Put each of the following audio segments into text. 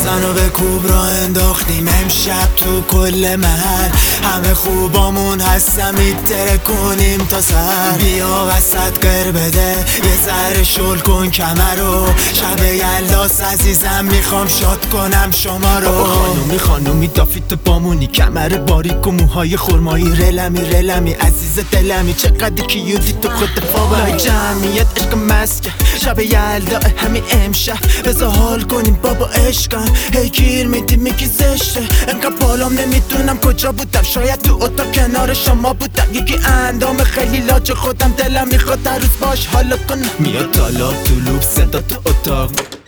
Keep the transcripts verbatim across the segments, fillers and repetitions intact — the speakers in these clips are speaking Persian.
بزن و به کوب را انداختیم امشب تو کل محل. همه خوبامون هستم میتره کنیم تا سر. بیا وسط گر بده یه ذره شل کن کمر رو. شب یلداست عزیزم میخوام شاد کنم شما رو. خانومی خانومی دافی تو بامونی، کمر باریک و موهای خرمایی، رلمی رلمی عزیز دلمی، چقدر کیوتی تو خود فاوری. جمعیت عشق مسکه شب یلدا همین امشب، بذار حال کنیم بابا عشقم. هی گیر میدی میگی زشته، انقدر بالام نمیدونم کجا بودم، شاید تو اتاق کنار شما بودم. یکی اندام خیلی لاج خودم، دلم میخواد هر روز باش حالا کنم. میاد تالا تو لوب صدا تو اتاق،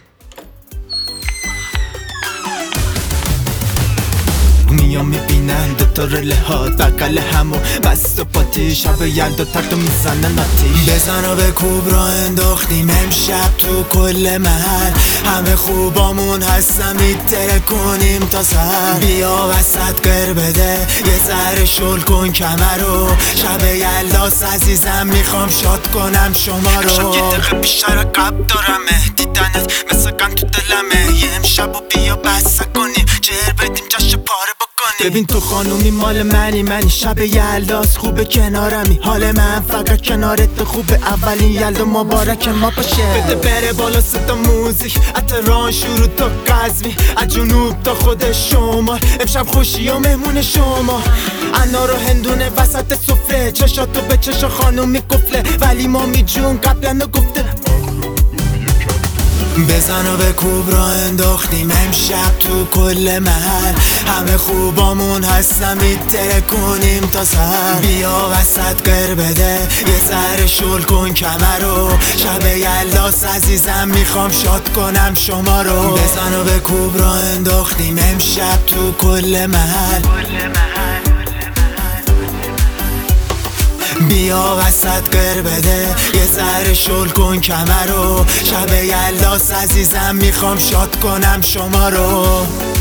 میام میبینن دوتا رله ها بقل همو بست و پاتی. شب یلدا تکتو میزنن آتیش. بزن و به کوب را انداختیم امشب تو کل محل. همه خوبامون هستم میتره کنیم تا سر. بیا وسط گر بده یه ذره شل کن کمر رو. شب یلداست عزیزم میخوام شاد کنم شما رو. شب یه دقیقه بیشتر قبل دارمه، دیدنت مثل قم تو دلمه. یه امشب و بیا بسته کنیم جر بدیم جشن پاره بکنیم. ببین تو خانومی مال منی منی، شب یلداست خوبه کنارمی. حال من فقط کنارت خوبه، اولین یلدا مبارک ما باشه. بده بره بالا صدا موزیک از تهران شروع تا قزوین، از جنوب تا خود شمال. امشب خوشی و مهمون شما، انار و هندونه وسط سفره. چشاتو به چشا خانومی قفله، ولی مامی جون قبلا گفته. بزن و به کوب را انداختیم امشب تو کل محل. همه خوبامون هستم میتره کنیم تا سر. بیا وسط گر بده یه ذره شل کن کمر رو. شب یلداست عزیزم میخوام شاد کنم شما رو. بزن و به کوب را انداختیم امشب تو کل محل. بیا وسط گر بده یه ذره شل کن کمر رو. شب یلداست عزیزم میخوام شاد کنم شما رو.